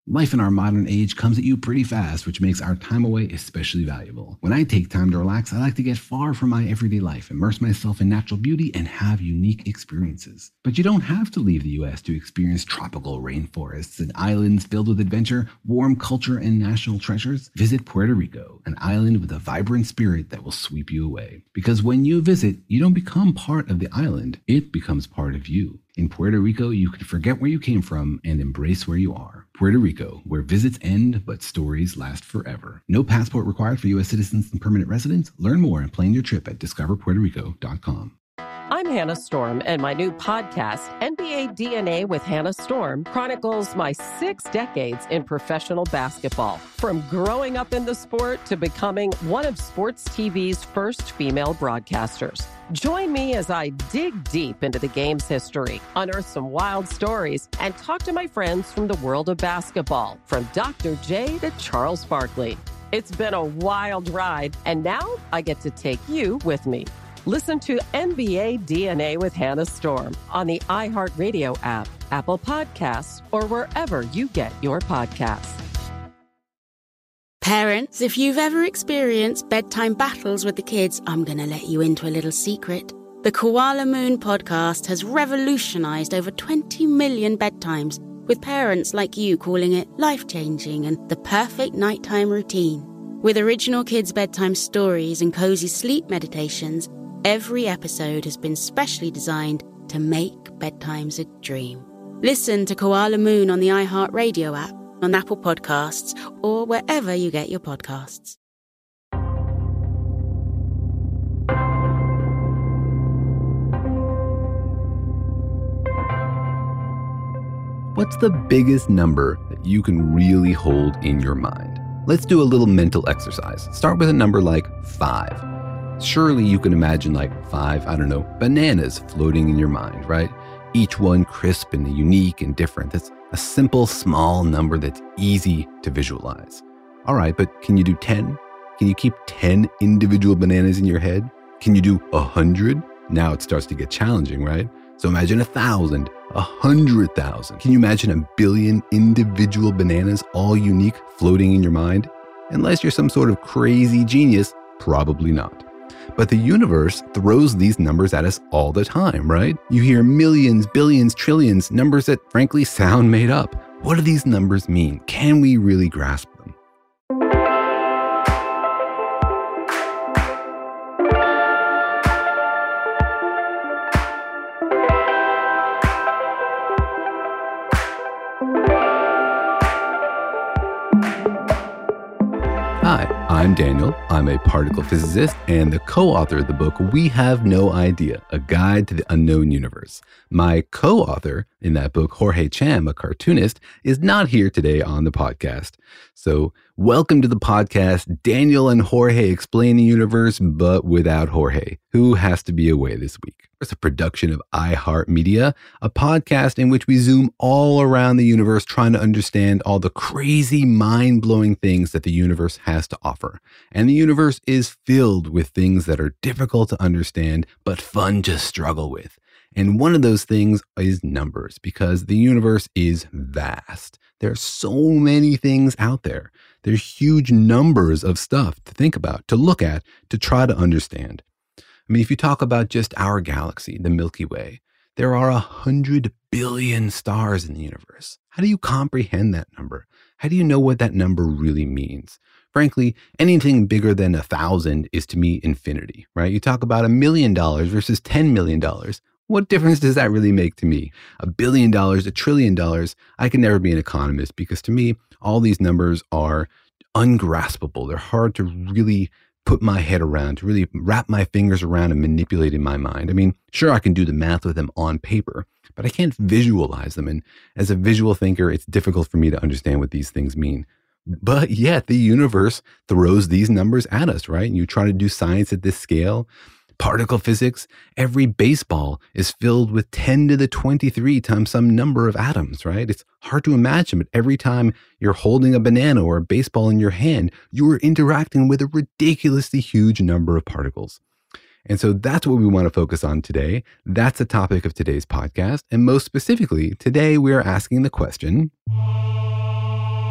Life in our modern age comes at you pretty fast, which makes our time away especially valuable. When I take time to relax, I like to get far from my everyday life, immerse myself in natural beauty, and have unique experiences. But you don't have to leave the U.S. to experience tropical rainforests and islands filled with adventure, warm culture, and national treasures. Visit Puerto Rico, an island with a vibrant spirit that will sweep you away. Because when you visit, you don't become part of the island, it becomes part of you. In Puerto Rico, you can forget where you came from and embrace where you are. Puerto Rico, where visits end, but stories last forever. No passport required for U.S. citizens and permanent residents. Learn more and plan your trip at discoverpuertorico.com. I'm Hannah Storm, and my new podcast, NBA DNA with Hannah Storm, chronicles my 6 decades in professional basketball. From growing up in the sport to becoming one of sports TV's first female broadcasters. Join me as I dig deep into the game's history, unearth some wild stories, and talk to my friends from the world of basketball, from Dr. J to Charles Barkley. It's been a wild ride, and now I get to take you with me. Listen to NBA DNA with Hannah Storm on the iHeartRadio app, Apple Podcasts, or wherever you get your podcasts. Parents, if you've ever experienced bedtime battles with the kids, I'm going to let you into a little secret. The Koala Moon podcast has revolutionized over 20 million bedtimes, with parents like you calling it life-changing and the perfect nighttime routine. With original kids' bedtime stories and cozy sleep meditations, every episode has been specially designed to make bedtimes a dream. Listen to Koala Moon on the iHeartRadio app, on Apple Podcasts, or wherever you get your podcasts. What's the biggest number that you can really hold in your mind? Let's do a little mental exercise. Start with a number like 5. Surely you can imagine like 5, bananas floating in your mind, right? Each one crisp and unique and different. That's a simple, small number that's easy to visualize. All right, but can you do 10? Can you keep 10 individual bananas in your head? Can you do 100? Now it starts to get challenging, right? So imagine 1,000, 100,000. Can you imagine 1 billion individual bananas, all unique, floating in your mind? Unless you're some sort of crazy genius, probably not. But the universe throws these numbers at us all the time, right? You hear millions, billions, trillions, numbers that frankly sound made up. What do these numbers mean? Can we really grasp them? Hi, I'm Daniel. I'm a particle physicist and the co-author of the book We Have No Idea, A Guide to the Unknown Universe. My co-author in that book, Jorge Cham, a cartoonist, is not here today on the podcast. So welcome to the podcast, Daniel and Jorge Explain the Universe, but without Jorge, who has to be away this week. It's a production of iHeartMedia, a podcast in which we zoom all around the universe trying to understand all the crazy, mind-blowing things that the universe has to offer. And the universe is filled with things that are difficult to understand, but fun to struggle with. And one of those things is numbers, because the universe is vast. There are so many things out there. There's huge numbers of stuff to think about, to look at, to try to understand. I mean, if you talk about just our galaxy, the Milky Way, there are 100 billion stars in the universe. How do you comprehend that number? How do you know what that number really means? Frankly, anything bigger than 1,000 is to me infinity, right? You talk about $1 million versus $10 million. What difference does that really make to me? $1 billion, $1 trillion. I can never be an economist because to me, all these numbers are ungraspable. They're hard to really put my head around, to really wrap my fingers around and manipulate in my mind. I mean, sure, I can do the math with them on paper, but I can't visualize them. And as a visual thinker, it's difficult for me to understand what these things mean. But yet the universe throws these numbers at us, right? And you try to do science at this scale, particle physics, every baseball is filled with 10 to the 23 times some number of atoms, right? It's hard to imagine, but every time you're holding a banana or a baseball in your hand, you are interacting with a ridiculously huge number of particles. And so that's what we want to focus on today. That's the topic of today's podcast. And most specifically, today we are asking the question,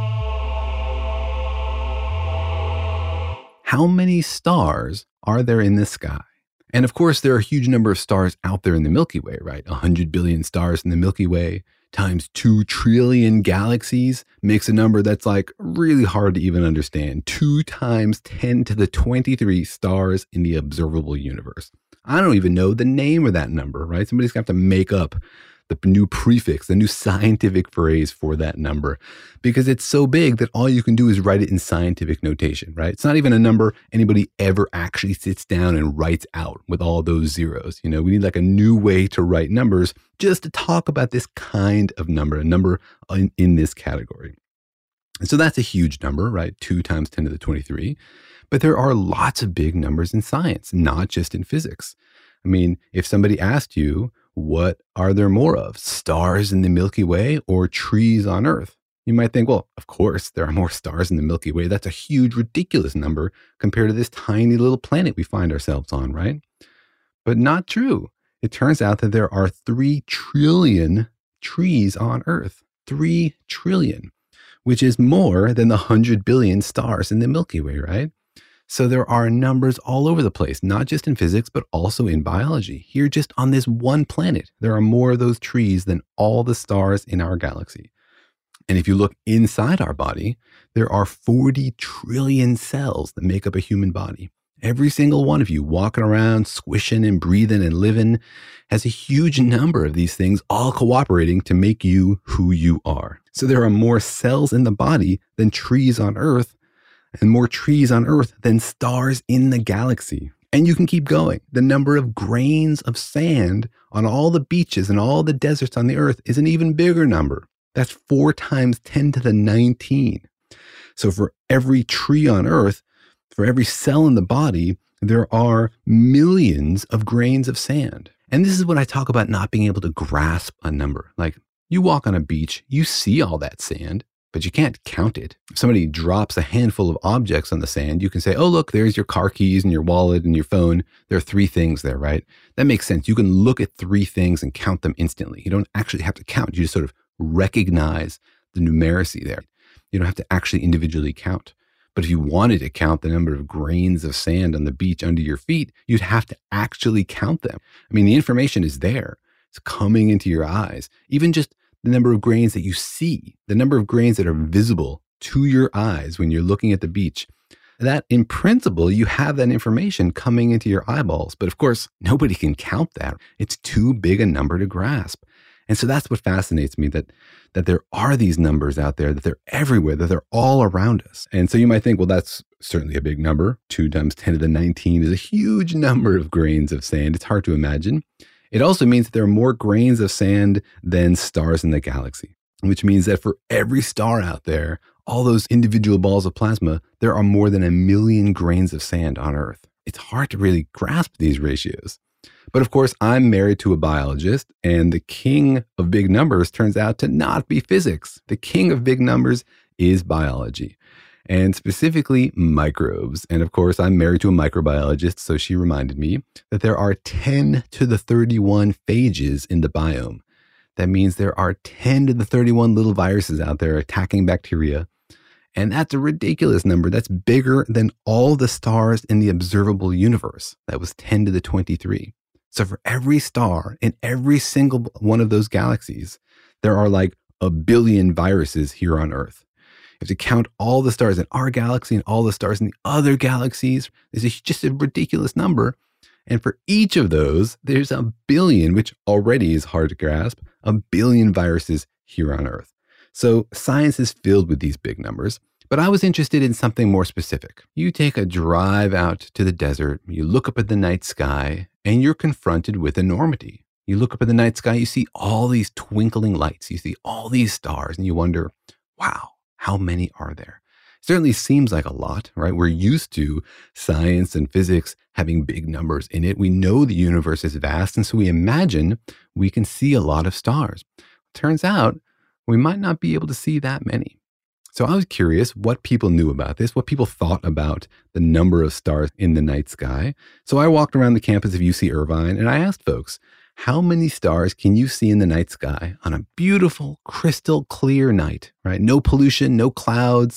how many stars are there in the sky? And of course, there are a huge number of stars out there in the Milky Way, right? 100 billion stars in the Milky Way times 2 trillion galaxies makes a number that's like really hard to even understand. 2 times 10 to the 23 stars in the observable universe. I don't even know the name of that number, right? Somebody's got to make up the new prefix, the new scientific phrase for that number, because it's so big that all you can do is write it in scientific notation, right? It's not even a number anybody ever actually sits down and writes out with all those zeros. You know, we need like a new way to write numbers just to talk about this kind of number, a number in this category. And so that's a huge number, right? 2 times 10 to the 23. But there are lots of big numbers in science, not just in physics. I mean, if somebody asked you, what are there more of, stars in the Milky Way or trees on Earth? You might think, well, of course, there are more stars in the Milky Way. That's a huge, ridiculous number compared to this tiny little planet we find ourselves on, right? But not true. It turns out that there are 3 trillion trees on Earth. 3 trillion, which is more than the 100 billion stars in the Milky Way, right? So there are numbers all over the place, not just in physics, but also in biology. Here, just on this one planet, there are more of those trees than all the stars in our galaxy. And if you look inside our body, there are 40 trillion cells that make up a human body. Every single one of you walking around, squishing and breathing and living has a huge number of these things all cooperating to make you who you are. So there are more cells in the body than trees on Earth, and more trees on Earth than stars in the galaxy. And you can keep going. The number of grains of sand on all the beaches and all the deserts on the Earth is an even bigger number. That's 4 times 10 to the 19. So for every tree on Earth, for every cell in the body, there are millions of grains of sand. And this is when I talk about not being able to grasp a number. Like, you walk on a beach, you see all that sand, but you can't count it. If somebody drops a handful of objects on the sand, you can say, oh, look, there's your car keys and your wallet and your phone. There are 3 things there, right? That makes sense. You can look at 3 things and count them instantly. You don't actually have to count. You just sort of recognize the numeracy there. You don't have to actually individually count. But if you wanted to count the number of grains of sand on the beach under your feet, you'd have to actually count them. I mean, the information is there. It's coming into your eyes. Even just the number of grains that you see, the number of grains that are visible to your eyes when you're looking at the beach, that in principle, you have that information coming into your eyeballs. But of course, nobody can count that. It's too big a number to grasp. And so that's what fascinates me, that there are these numbers out there, that they're everywhere, that they're all around us. And so you might think, well, that's certainly a big number. 2 times 10 to the 19 is a huge number of grains of sand. It's hard to imagine. It also means that there are more grains of sand than stars in the galaxy, which means that for every star out there, all those individual balls of plasma, there are more than 1 million grains of sand on Earth. It's hard to really grasp these ratios. But of course, I'm married to a biologist, and the king of big numbers turns out to not be physics. The king of big numbers is biology, and specifically microbes. And of course, I'm married to a microbiologist, so she reminded me that there are 10 to the 31 phages in the biome. That means there are 10 to the 31 little viruses out there attacking bacteria. And that's a ridiculous number. That's bigger than all the stars in the observable universe. That was 10 to the 23. So for every star in every single one of those galaxies, there are like 1 billion viruses here on Earth. You have to count all the stars in our galaxy and all the stars in the other galaxies. It's just a ridiculous number. And for each of those, there's 1 billion, which already is hard to grasp, 1 billion viruses here on Earth. So science is filled with these big numbers. But I was interested in something more specific. You take a drive out to the desert, you look up at the night sky, and you're confronted with enormity. You look up at the night sky, you see all these twinkling lights, you see all these stars, and you wonder, wow, how many are there? It certainly seems like a lot, right? We're used to science and physics having big numbers in it. We know the universe is vast, and so we imagine we can see a lot of stars. Turns out, we might not be able to see that many. So I was curious what people knew about this, what people thought about the number of stars in the night sky. So I walked around the campus of UC Irvine and I asked folks, how many stars can you see in the night sky on a beautiful, crystal clear night, right? No pollution, no clouds,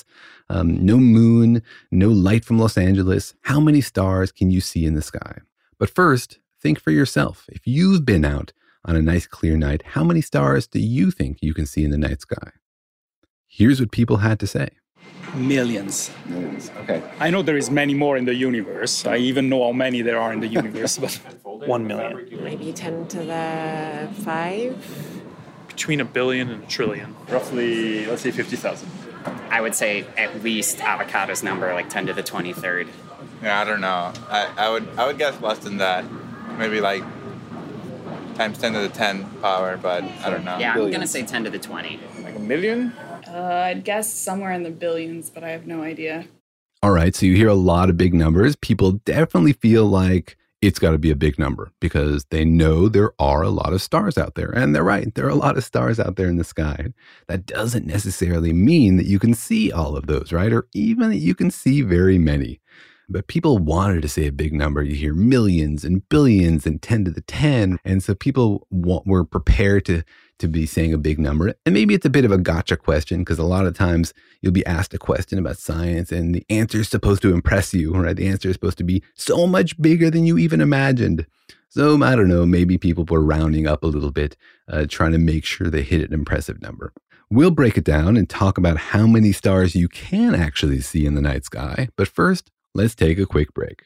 no moon, no light from Los Angeles. How many stars can you see in the sky? But first, think for yourself. If you've been out on a nice clear night, how many stars do you think you can see in the night sky? Here's what people had to say. Millions. Okay. I know there is many more in the universe. I even know how many there are in the universe, but 1 million. Maybe 10 to the 5. Between a billion and a trillion. Roughly, let's say 50,000. I would say at least avocado's number, like 10 to the 23rd. Yeah, I don't know. I would guess less than that. Maybe like times 10 to the 10 power, but I don't know. Yeah, I'm going to say 10 to the 20. Like a million? I'd guess somewhere in the billions, but I have no idea. All right, so you hear a lot of big numbers. People definitely feel like it's got to be a big number because they know there are a lot of stars out there. And they're right, there are a lot of stars out there in the sky. That doesn't necessarily mean that you can see all of those, right? Or even that you can see very many. But people wanted to say a big number. You hear millions and billions and 10 to the 10. And so people were prepared to be saying a big number. And maybe it's a bit of a gotcha question because a lot of times you'll be asked a question about science and the answer is supposed to impress you, right? The answer is supposed to be so much bigger than you even imagined. So I don't know, maybe people were rounding up a little bit, trying to make sure they hit an impressive number. We'll break it down and talk about how many stars you can actually see in the night sky. But first, let's take a quick break.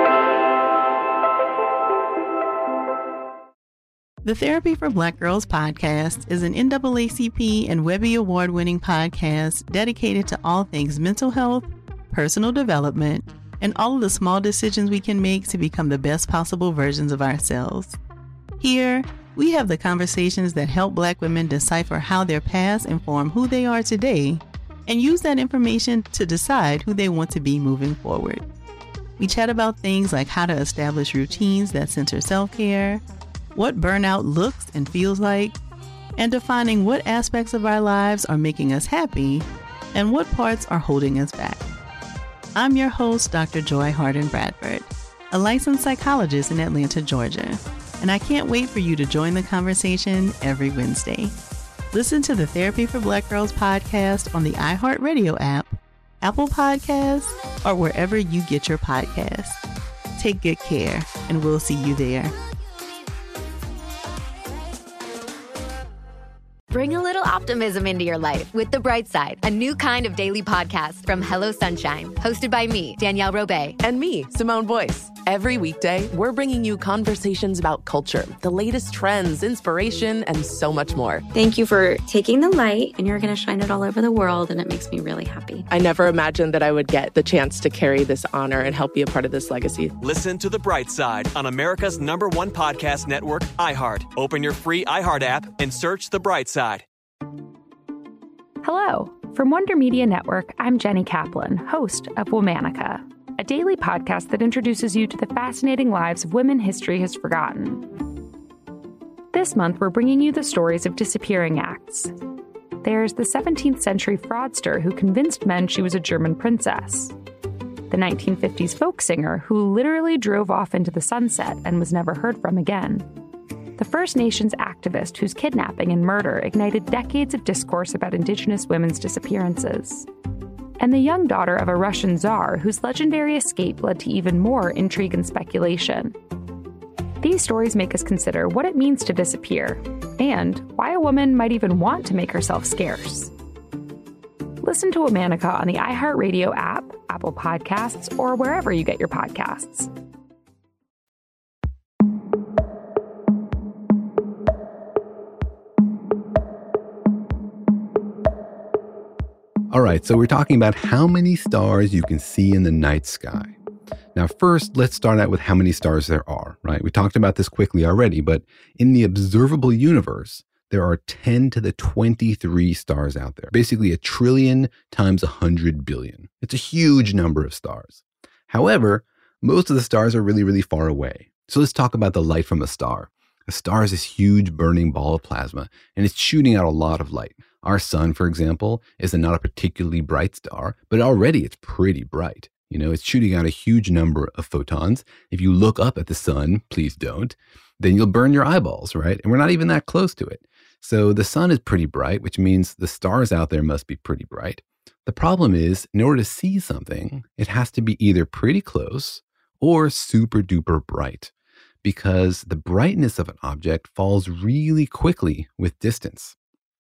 The Therapy for Black Girls podcast is an NAACP and Webby Award-winning podcast dedicated to all things mental health, personal development, and all of the small decisions we can make to become the best possible versions of ourselves. Here, we have the conversations that help Black women decipher how their past inform who they are today and use that information to decide who they want to be moving forward. We chat about things like how to establish routines that center self-care, what burnout looks and feels like, and defining what aspects of our lives are making us happy and what parts are holding us back. I'm your host, Dr. Joy Harden Bradford, a licensed psychologist in Atlanta, Georgia, and I can't wait for you to join the conversation every Wednesday. Listen to the Therapy for Black Girls podcast on the iHeartRadio app, Apple Podcasts, or wherever you get your podcasts. Take good care, and we'll see you there. Bring a little optimism into your life with The Bright Side, a new kind of daily podcast from Hello Sunshine, hosted by me, Danielle Robay. And me, Simone Boyce. Every weekday, we're bringing you conversations about culture, the latest trends, inspiration, and so much more. Thank you for taking the light, and you're going to shine it all over the world, and it makes me really happy. I never imagined that I would get the chance to carry this honor and help be a part of this legacy. Listen to The Bright Side on America's #1 podcast network, iHeart. Open your free iHeart app and search The Bright Side. Hello. From Wonder Media Network, I'm Jenny Kaplan, host of Womanica, a daily podcast that introduces you to the fascinating lives of women history has forgotten. This month, we're bringing you the stories of disappearing acts. There's the 17th century fraudster who convinced men she was a German princess, the 1950s folk singer who literally drove off into the sunset and was never heard from again, the First Nations activist whose kidnapping and murder ignited decades of discourse about Indigenous women's disappearances, and the young daughter of a Russian czar whose legendary escape led to even more intrigue and speculation. These stories make us consider what it means to disappear, and why a woman might even want to make herself scarce. Listen to Womanica on the iHeartRadio app, Apple Podcasts, or wherever you get your podcasts. All right, so we're talking about how many stars you can see in the night sky. Now, first, let's start out with how many stars there are, right? We talked about this quickly already, but in the observable universe, there are 10 to the 23 stars out there, basically 1 trillion times 100 billion. It's a huge number of stars. However, most of the stars are really, really far away. So let's talk about the light from a star. A star is this huge burning ball of plasma, and it's shooting out a lot of light. Our sun, for example, is not a particularly bright star, but already it's pretty bright. You know, it's shooting out a huge number of photons. If you look up at the sun, please don't, then you'll burn your eyeballs, right? And we're not even that close to it. So the sun is pretty bright, which means the stars out there must be pretty bright. The problem is, in order to see something, it has to be either pretty close or super duper bright, because the brightness of an object falls really quickly with distance.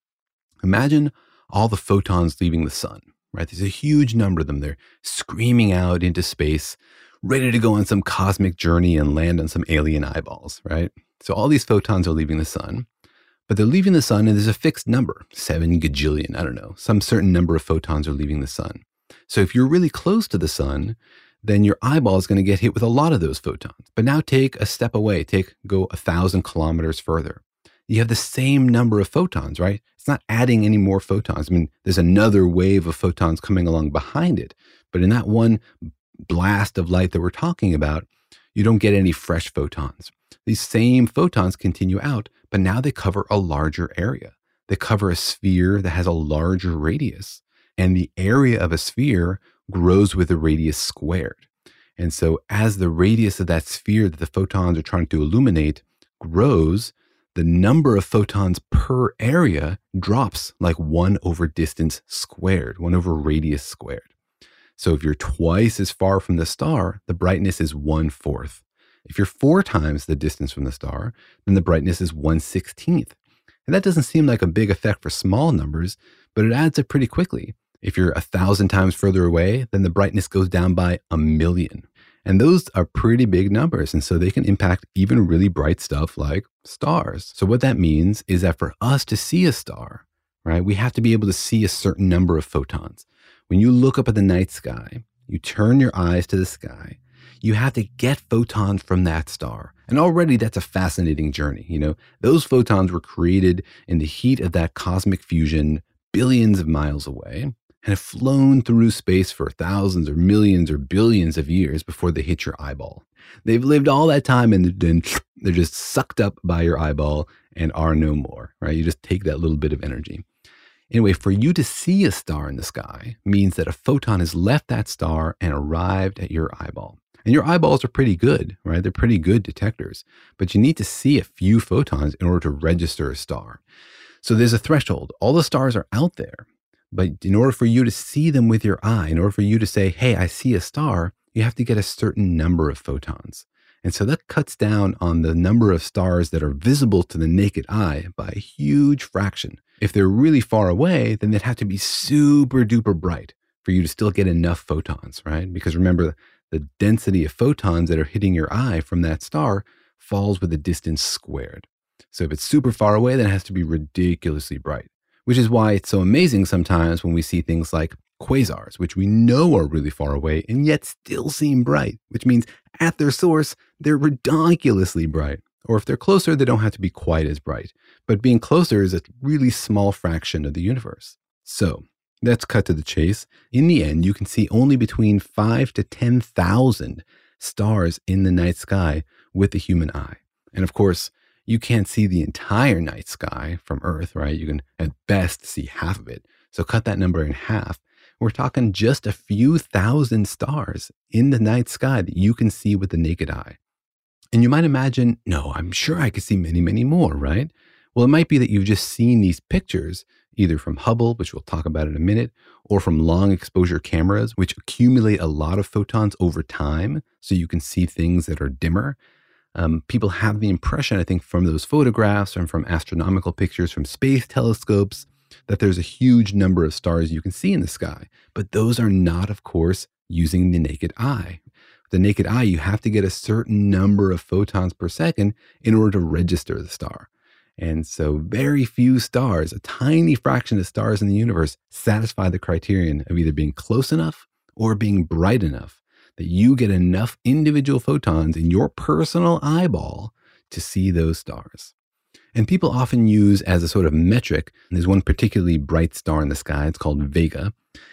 Imagine all the photons leaving the sun, right? There's a huge number of them. They're screaming out into space, ready to go on some cosmic journey and land on some alien eyeballs, right? So all these photons are leaving the sun, but they're leaving the sun and there's a fixed number, 7 gajillion, I don't know, some certain number of photons are leaving the sun. So if you're really close to the sun, then your eyeball is going to get hit with a lot of those photons. But now take a step away, go 1,000 kilometers further. You have the same number of photons, right? It's not adding any more photons. I mean, there's another wave of photons coming along behind it. But in that one blast of light that we're talking about, you don't get any fresh photons. These same photons continue out, but now they cover a larger area. They cover a sphere that has a larger radius. And the area of a sphere grows with the radius squared. And so as the radius of that sphere that the photons are trying to illuminate grows, the number of photons per area drops like 1 over distance squared, 1 over radius squared. So if you're twice as far from the star, the brightness is 1/4. If you're 4 times the distance from the star, then the brightness is 1/16. And that doesn't seem like a big effect for small numbers, but it adds up pretty quickly. If you're 1,000 times further away, then the brightness goes down by 1,000,000. And those are pretty big numbers. And so they can impact even really bright stuff like stars. So what that means is that for us to see a star, right, we have to be able to see a certain number of photons. When you look up at the night sky, you turn your eyes to the sky, you have to get photons from that star. And already that's a fascinating journey. You know, those photons were created in the heat of that cosmic fusion billions of miles away, and have flown through space for thousands or millions or billions of years before they hit your eyeball. They've lived all that time and then they're just sucked up by your eyeball and are no more, right? You just take that little bit of energy. Anyway, for you to see a star in the sky means that a photon has left that star and arrived at your eyeball. And your eyeballs are pretty good, right? They're pretty good detectors, but you need to see a few photons in order to register a star. So there's a threshold. All the stars are out there. But in order for you to see them with your eye, in order for you to say, hey, I see a star, you have to get a certain number of photons. And so that cuts down on the number of stars that are visible to the naked eye by a huge fraction. If they're really far away, then they'd have to be super duper bright for you to still get enough photons, right? Because remember, the density of photons that are hitting your eye from that star falls with the distance squared. So if it's super far away, then it has to be ridiculously bright. Which is why it's so amazing sometimes when we see things like quasars, which we know are really far away and yet still seem bright, which means at their source, they're ridiculously bright. Or if they're closer, they don't have to be quite as bright. But being closer is a really small fraction of the universe. So let's cut to the chase. In the end, you can see only between 5 to 10,000 stars in the night sky with the human eye. And of course, you can't see the entire night sky from Earth, right? You can at best see half of it. So cut that number in half. We're talking just a few thousand stars in the night sky that you can see with the naked eye. And you might imagine, no, I'm sure I could see many, many more, right? Well, it might be that you've just seen these pictures, either from Hubble, which we'll talk about in a minute, or from long exposure cameras, which accumulate a lot of photons over time, so you can see things that are dimmer. People have the impression, I think, from those photographs and from astronomical pictures from space telescopes, that there's a huge number of stars you can see in the sky. But those are not, of course, using the naked eye. With the naked eye, you have to get a certain number of photons per second in order to register the star. And so very few stars, a tiny fraction of stars in the universe, satisfy the criterion of either being close enough or being bright enough that you get enough individual photons in your personal eyeball to see those stars. And people often use as a sort of metric, there's one particularly bright star in the sky, it's called Vega.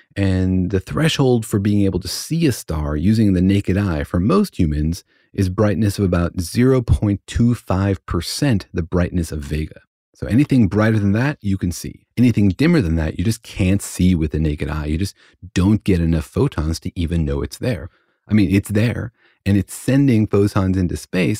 And the threshold for being able to see a star using the naked eye for most humans is brightness of about 0.25% the brightness of Vega. So anything brighter than that, you can see. Anything dimmer than that, you just can't see with the naked eye. You just don't get enough photons to even know it's there. I mean, it's there and it's sending photons into space,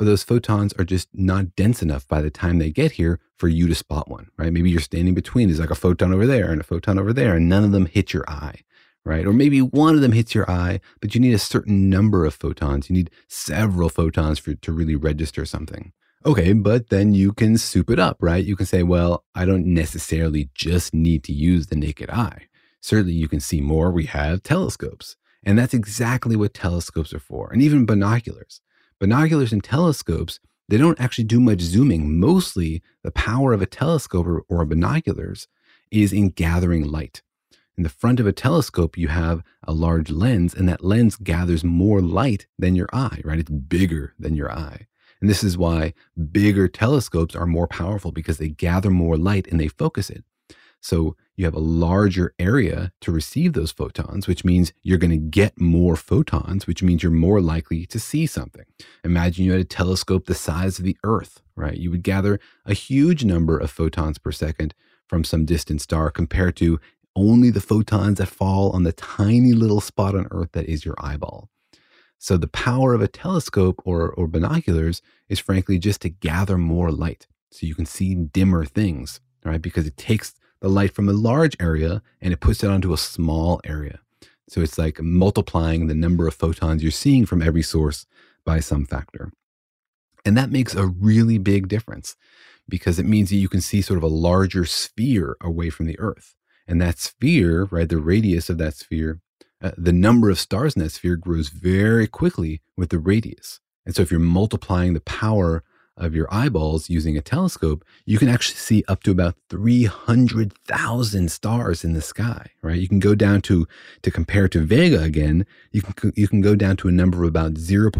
or those photons are just not dense enough by the time they get here for you to spot one, right? Maybe you're standing between, there's like a photon over there and a photon over there, and none of them hit your eye, right? Or maybe one of them hits your eye, but you need a certain number of photons. You need several photons to really register something. Okay, but then you can soup it up, right? You can say, well, I don't necessarily just need to use the naked eye. Certainly you can see more. We have telescopes, and that's exactly what telescopes are for, and even binoculars. Binoculars and telescopes, they don't actually do much zooming. Mostly the power of a telescope or binoculars is in gathering light. In the front of a telescope, you have a large lens, and that lens gathers more light than your eye, right? It's bigger than your eye. And this is why bigger telescopes are more powerful, because they gather more light and they focus it. So you have a larger area to receive those photons, which means you're going to get more photons, which means you're more likely to see something. Imagine you had a telescope the size of the Earth, right? You would gather a huge number of photons per second from some distant star compared to only the photons that fall on the tiny little spot on Earth that is your eyeball. So the power of a telescope or binoculars is frankly just to gather more light so you can see dimmer things, right? Because it takes the light from a large area and it puts it onto a small area. So it's like multiplying the number of photons you're seeing from every source by some factor. And that makes a really big difference, because it means that you can see sort of a larger sphere away from the Earth. And that sphere, right, the radius of that sphere, the number of stars in that sphere grows very quickly with the radius. And so if you're multiplying the power of your eyeballs using a telescope, you can actually see up to about 300,000 stars in the sky, right? You can go down to compare to Vega again, you can go down to a number of about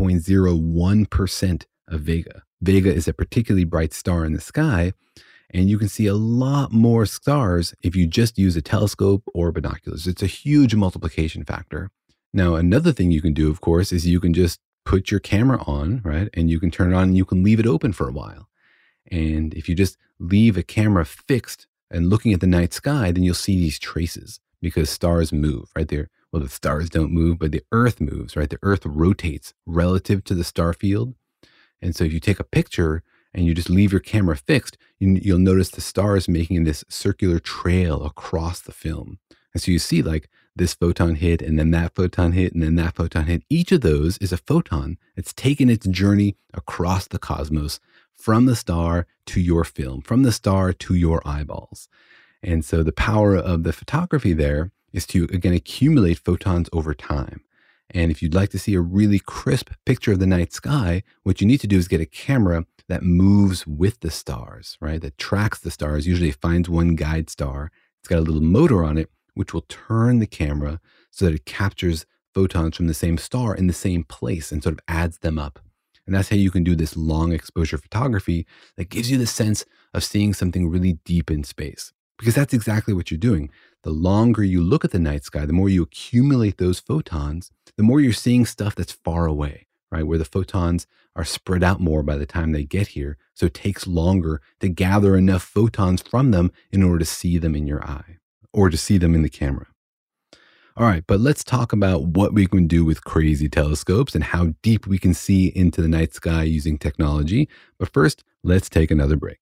0.01% of Vega. Vega is a particularly bright star in the sky, and you can see a lot more stars if you just use a telescope or binoculars. It's a huge multiplication factor. Now, another thing you can do, of course, is you can just put your camera on, right? And you can turn it on and you can leave it open for a while. And if you just leave a camera fixed and looking at the night sky, then you'll see these traces, because stars move, right? The stars don't move, but the Earth moves, right? The Earth rotates relative to the star field. And so if you take a picture and you just leave your camera fixed, you'll notice the stars making this circular trail across the film. And so you see like this photon hit, and then that photon hit, and then that photon hit. Each of those is a photon. It's taken its journey across the cosmos from the star to your film, from the star to your eyeballs. And so the power of the photography there is to, again, accumulate photons over time. And if you'd like to see a really crisp picture of the night sky, what you need to do is get a camera that moves with the stars, right? That tracks the stars, usually finds one guide star. It's got a little motor on it, which will turn the camera so that it captures photons from the same star in the same place and sort of adds them up. And that's how you can do this long exposure photography that gives you the sense of seeing something really deep in space. Because that's exactly what you're doing. The longer you look at the night sky, the more you accumulate those photons, the more you're seeing stuff that's far away, right? Where the photons are spread out more by the time they get here. So it takes longer to gather enough photons from them in order to see them in your eye, or to see them in the camera. All right, but let's talk about what we can do with crazy telescopes and how deep we can see into the night sky using technology. But first, let's take another break.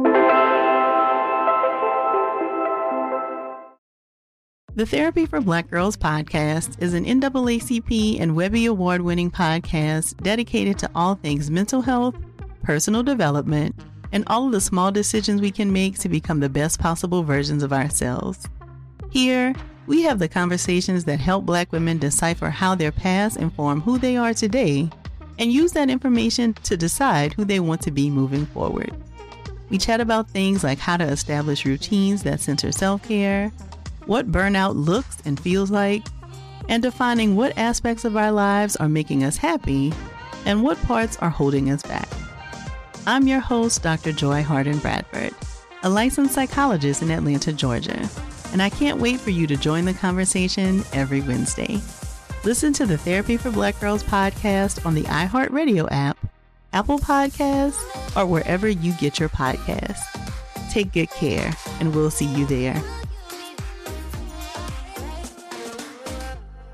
The Therapy for Black Girls podcast is an NAACP and Webby Award-winning podcast dedicated to all things mental health, personal development, and all of the small decisions we can make to become the best possible versions of ourselves. Here, we have the conversations that help Black women decipher how their past inform who they are today, and use that information to decide who they want to be moving forward. We chat about things like how to establish routines that center self-care, what burnout looks and feels like, and defining what aspects of our lives are making us happy and what parts are holding us back. I'm your host, Dr. Joy Harden Bradford, a licensed psychologist in Atlanta, Georgia, and I can't wait for you to join the conversation every Wednesday. Listen to the Therapy for Black Girls podcast on the iHeartRadio app, Apple Podcasts, or wherever you get your podcasts. Take good care, and we'll see you there.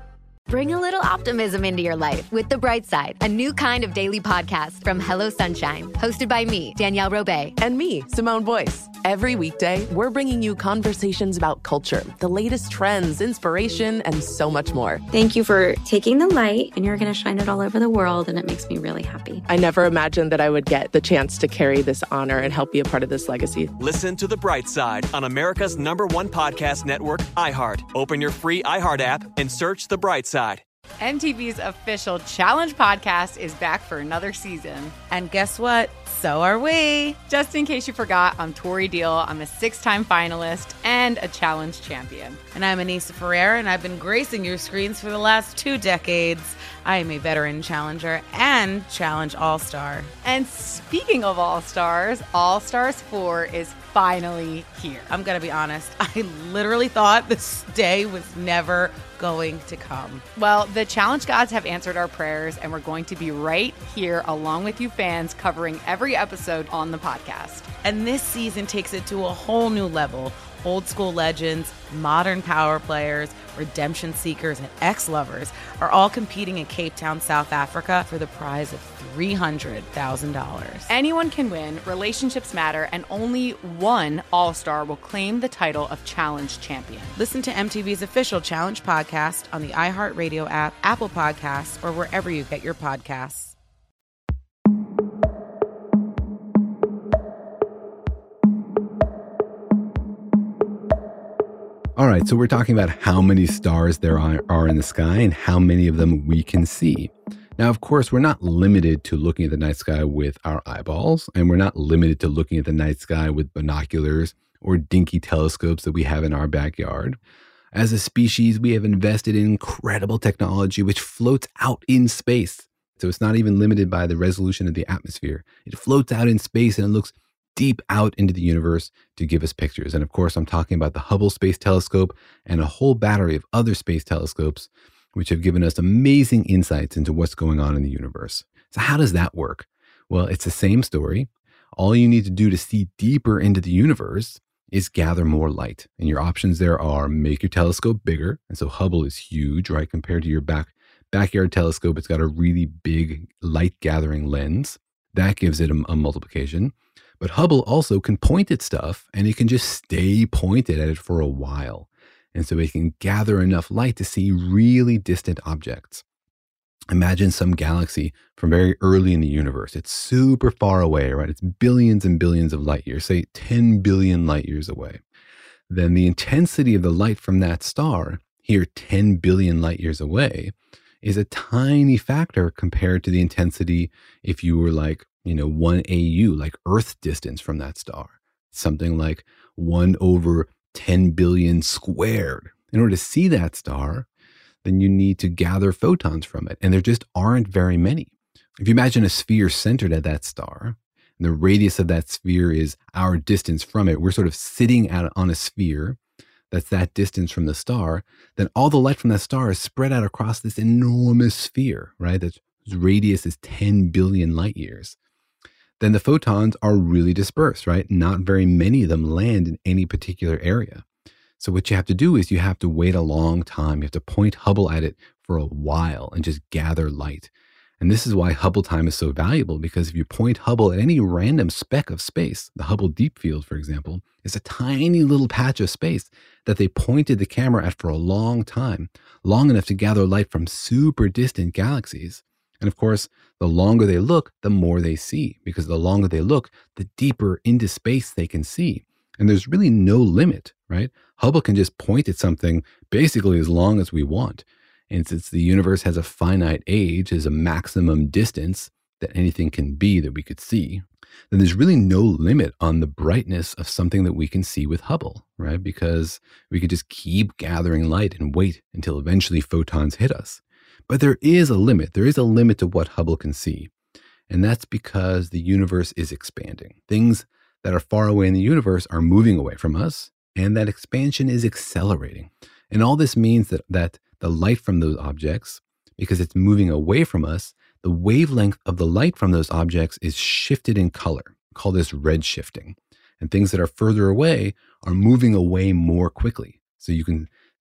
Bring a little optimism into your life with The Bright Side, a new kind of daily podcast from Hello Sunshine, hosted by me, Danielle Robay. And me, Simone Boyce. Every weekday, we're bringing you conversations about culture, the latest trends, inspiration, and so much more. Thank you for taking the light, and you're going to shine it all over the world, and it makes me really happy. I never imagined that I would get the chance to carry this honor and help be a part of this legacy. Listen to The Bright Side on America's #1 podcast network, iHeart. Open your free iHeart app and search The Bright Side. MTV's official Challenge podcast is back for another season. And guess what? So are we. Just in case you forgot, I'm Tori Deal. I'm a 6-time finalist and a Challenge champion. And I'm Anissa Ferreira, and I've been gracing your screens for the last 2 decades. I am a veteran challenger and Challenge All-Star. And speaking of All-Stars, All-Stars 4 is finally here. I'm going to be honest. I literally thought this day was never going to come. Well, the Challenge gods have answered our prayers, and we're going to be right here along with you fans covering every episode on the podcast. And this season takes it to a whole new level. Old school legends, modern power players, redemption seekers, and ex-lovers are all competing in Cape Town, South Africa for the prize of $300,000. Anyone can win, relationships matter, and only one All-Star will claim the title of Challenge champion. Listen to MTV's official Challenge podcast on the iHeartRadio app, Apple Podcasts, or wherever you get your podcasts. All right, so we're talking about how many stars there are in the sky and how many of them we can see. Now, of course, we're not limited to looking at the night sky with our eyeballs, and we're not limited to looking at the night sky with binoculars or dinky telescopes that we have in our backyard. As a species, we have invested in incredible technology which floats out in space. So it's not even limited by the resolution of the atmosphere. It floats out in space and it looks deep out into the universe to give us pictures. And of course, I'm talking about the Hubble Space Telescope and a whole battery of other space telescopes, which have given us amazing insights into what's going on in the universe. So how does that work? Well, it's the same story. All you need to do to see deeper into the universe is gather more light. And your options there are make your telescope bigger. And so Hubble is huge, right? Compared to your backyard telescope, it's got a really big light gathering lens. That gives it a multiplication. But Hubble also can point at stuff, and it can just stay pointed at it for a while. And so it can gather enough light to see really distant objects. Imagine some galaxy from very early in the universe. It's super far away, right? It's billions and billions of light years, say 10 billion light years away. Then the intensity of the light from that star, here 10 billion light years away, is a tiny factor compared to the intensity if you were like, 1 AU, like Earth distance from that star. Something like 1 over 10 billion squared. In order to see that star, then you need to gather photons from it. And there just aren't very many. If you imagine a sphere centered at that star, and the radius of that sphere is our distance from it, we're sort of sitting on a sphere that's that distance from the star, then all the light from that star is spread out across this enormous sphere, right? Whose radius is 10 billion light years. Then the photons are really dispersed, right? Not very many of them land in any particular area. So what you have to do is you have to wait a long time. You have to point Hubble at it for a while and just gather light. And this is why Hubble time is so valuable, because if you point Hubble at any random speck of space, the Hubble Deep Field, for example, is a tiny little patch of space that they pointed the camera at for a long time, long enough to gather light from super distant galaxies. And of course, the longer they look, the more they see, because the longer they look, the deeper into space they can see. And there's really no limit, right? Hubble can just point at something basically as long as we want. And since the universe has a finite age, as a maximum distance that anything can be that we could see, then there's really no limit on the brightness of something that we can see with Hubble, right? Because we could just keep gathering light and wait until eventually photons hit us. But there is a limit. There is a limit to what Hubble can see. And that's because the universe is expanding. Things that are far away in the universe are moving away from us, and that expansion is accelerating. And all this means that the light from those objects, because it's moving away from us, the wavelength of the light from those objects is shifted in color. We call this redshifting. And things that are further away are moving away more quickly. So you can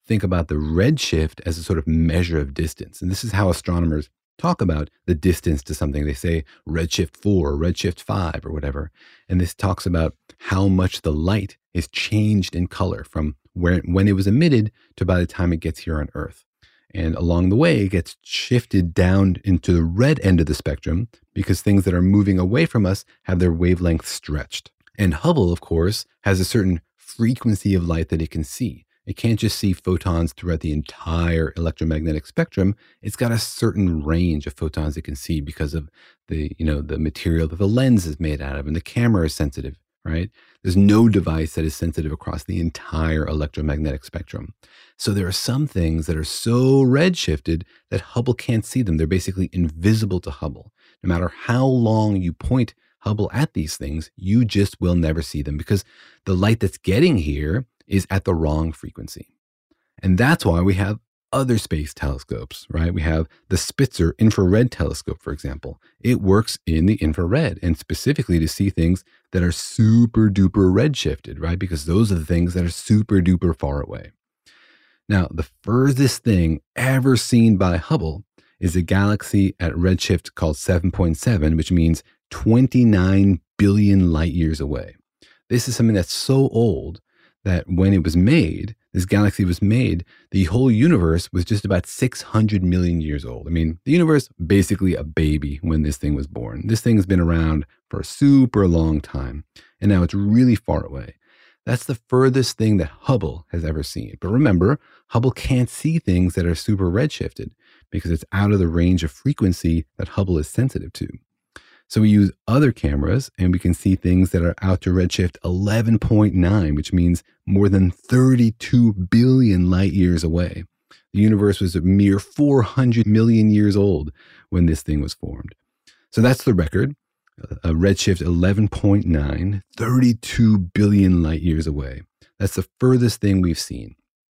think about the redshift as a sort of measure of distance. And this is how astronomers talk about the distance to something. They say redshift 4, or redshift 5, or whatever. And this talks about how much the light is changed in color from when it was emitted to by the time it gets here on Earth. And along the way, it gets shifted down into the red end of the spectrum because things that are moving away from us have their wavelength stretched. And Hubble, of course, has a certain frequency of light that it can see. It can't just see photons throughout the entire electromagnetic spectrum. It's got a certain range of photons it can see because of the material that the lens is made out of, and the camera is sensitive, right? There's no device that is sensitive across the entire electromagnetic spectrum. So there are some things that are so redshifted that Hubble can't see them. They're basically invisible to Hubble. No matter how long you point Hubble at these things, you just will never see them because the light that's getting here is at the wrong frequency. And that's why we have other space telescopes, right? We have the Spitzer infrared telescope, for example. It works in the infrared and specifically to see things that are super duper redshifted, right? Because those are the things that are super duper far away. Now, the furthest thing ever seen by Hubble is a galaxy at redshift called 7.7, which means 29 billion light years away. This is something that's so old that when it was made, this galaxy was made, the whole universe was just about 600 million years old. I mean, the universe, basically a baby when this thing was born. This thing has been around for a super long time, and now it's really far away. That's the furthest thing that Hubble has ever seen. But remember, Hubble can't see things that are super redshifted because it's out of the range of frequency that Hubble is sensitive to. So we use other cameras and we can see things that are out to redshift 11.9, which means more than 32 billion light years away. The universe was a mere 400 million years old when this thing was formed. So that's the record. A redshift 11.9, 32 billion light years away. That's the furthest thing we've seen.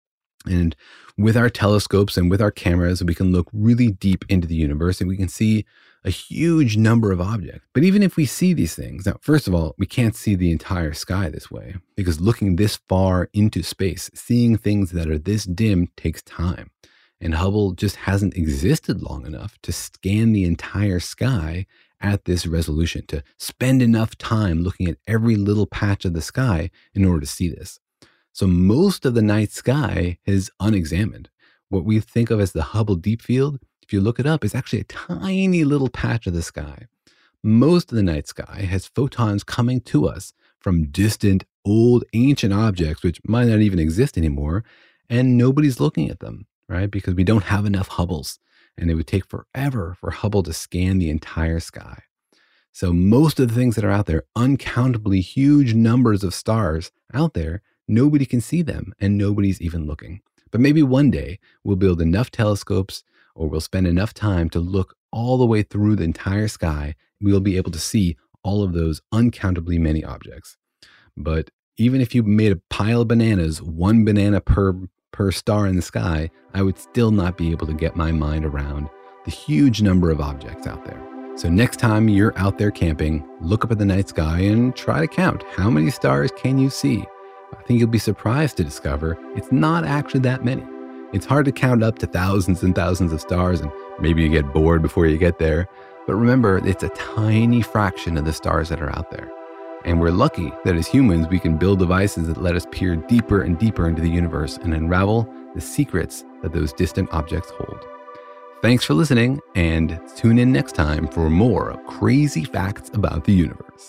And with our telescopes and with our cameras, we can look really deep into the universe and we can see a huge number of objects. But even if we see these things, now, first of all, we can't see the entire sky this way because looking this far into space, seeing things that are this dim takes time. And Hubble just hasn't existed long enough to scan the entire sky at this resolution, to spend enough time looking at every little patch of the sky in order to see this. So most of the night sky is unexamined. What we think of as the Hubble Deep Field, if you look it up, is actually a tiny little patch of the sky. Most of the night sky has photons coming to us from distant, old, ancient objects, which might not even exist anymore, and nobody's looking at them, right? Because we don't have enough Hubbles, and it would take forever for Hubble to scan the entire sky. So most of the things that are out there, uncountably huge numbers of stars out there, nobody can see them, and nobody's even looking. But maybe one day we'll build enough telescopes or we'll spend enough time to look all the way through the entire sky. We'll be able to see all of those uncountably many objects. But even if you made a pile of bananas, one banana per star in the sky, I would still not be able to get my mind around the huge number of objects out there. So next time you're out there camping, look up at the night sky and try to count how many stars can you see. I think you'll be surprised to discover it's not actually that many. It's hard to count up to thousands and thousands of stars, and maybe you get bored before you get there. But remember, it's a tiny fraction of the stars that are out there. And we're lucky that as humans, we can build devices that let us peer deeper and deeper into the universe and unravel the secrets that those distant objects hold. Thanks for listening, and tune in next time for more crazy facts about the universe.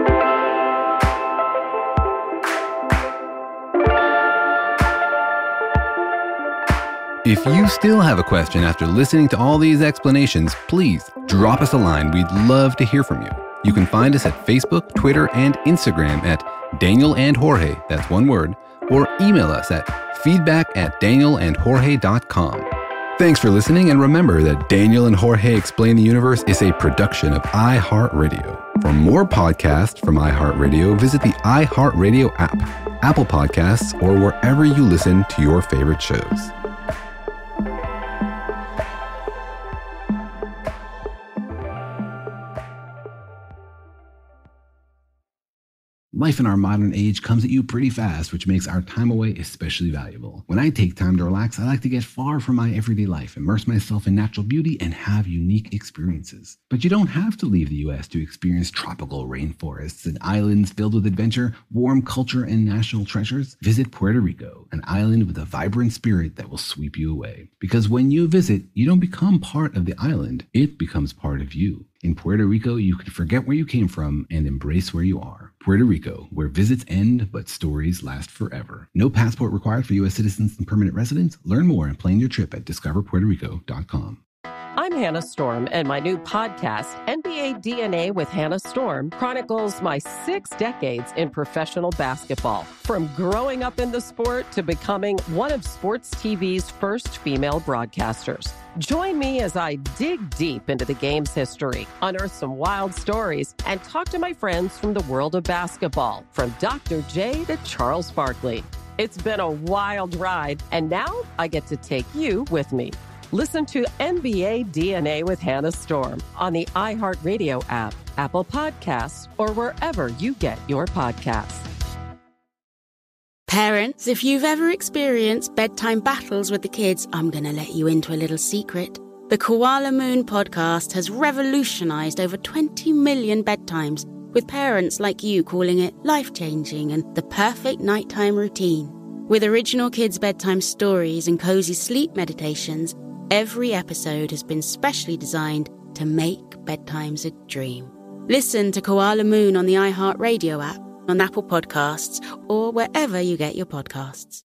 If you still have a question after listening to all these explanations, please drop us a line. We'd love to hear from you. You can find us at Facebook, Twitter, and Instagram at Daniel and Jorge, that's one word, or email us at feedback@danielandjorge.com. Thanks for listening, and remember that Daniel and Jorge Explain the Universe is a production of iHeartRadio. For more podcasts from iHeartRadio, visit the iHeartRadio app, Apple Podcasts, or wherever you listen to your favorite shows. Life in our modern age comes at you pretty fast, which makes our time away especially valuable. When I take time to relax, I like to get far from my everyday life, immerse myself in natural beauty, and have unique experiences. But you don't have to leave the U.S. to experience tropical rainforests and islands filled with adventure, warm culture, and national treasures. Visit Puerto Rico, an island with a vibrant spirit that will sweep you away. Because when you visit, you don't become part of the island, it becomes part of you. In Puerto Rico, you can forget where you came from and embrace where you are. Puerto Rico, where visits end but stories last forever. No passport required for U.S. citizens and permanent residents. Learn more and plan your trip at discoverpuertorico.com. I'm Hannah Storm, and my new podcast, NBA DNA with Hannah Storm, chronicles my 6 decades in professional basketball. From growing up in the sport to becoming one of sports TV's first female broadcasters. Join me as I dig deep into the game's history, unearth some wild stories, and talk to my friends from the world of basketball, from Dr. J to Charles Barkley. It's been a wild ride, and now I get to take you with me. Listen to NBA DNA with Hannah Storm on the iHeartRadio app, Apple Podcasts, or wherever you get your podcasts. Parents, if you've ever experienced bedtime battles with the kids, I'm going to let you into a little secret. The Koala Moon podcast has revolutionized over 20 million bedtimes, with parents like you calling it life-changing and the perfect nighttime routine. With original kids' bedtime stories and cozy sleep meditations, every episode has been specially designed to make bedtimes a dream. Listen to Koala Moon on the iHeartRadio app, on Apple Podcasts, or wherever you get your podcasts.